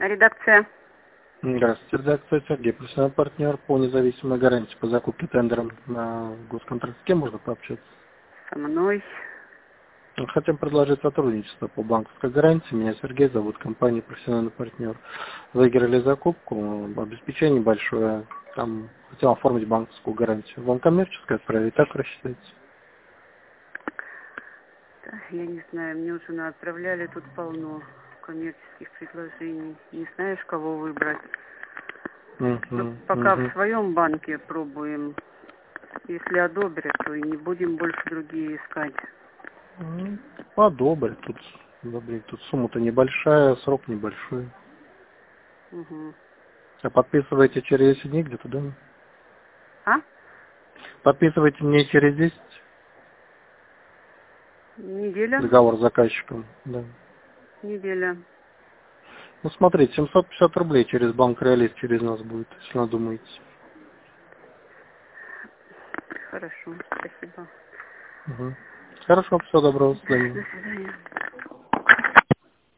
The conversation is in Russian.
Редакция. Здравствуйте, редакция Сергей, профессиональный партнер по независимой гарантии по закупке тендером на госконтракт. С кем можно пообщаться? Со мной. Хотим предложить сотрудничество по банковской гарантии. Меня Сергей зовут, компания профессиональный партнер. Выиграли закупку, обеспечение большое. Там хотел оформить банковскую гарантию. Вам коммерческая отправить, так рассчитается? Да, я не знаю, мне уже отправляли тут полно коммерческих предложений. Не знаешь, кого выбрать. Мы пока в своем банке пробуем. Если одобрят, то и не будем больше другие искать. Подобрать тут. Тут сумма-то небольшая, срок небольшой. Угу. А подписываете через 10 дней где-то, да? А? Подписывайте мне через 10 Неделя? договор с заказчиком. Да. Неделя. Ну смотрите, 750 рублей через банк Реалист через нас будет, если надумаете. Хорошо, спасибо. Хорошо, всего доброго, до До свидания. свидания.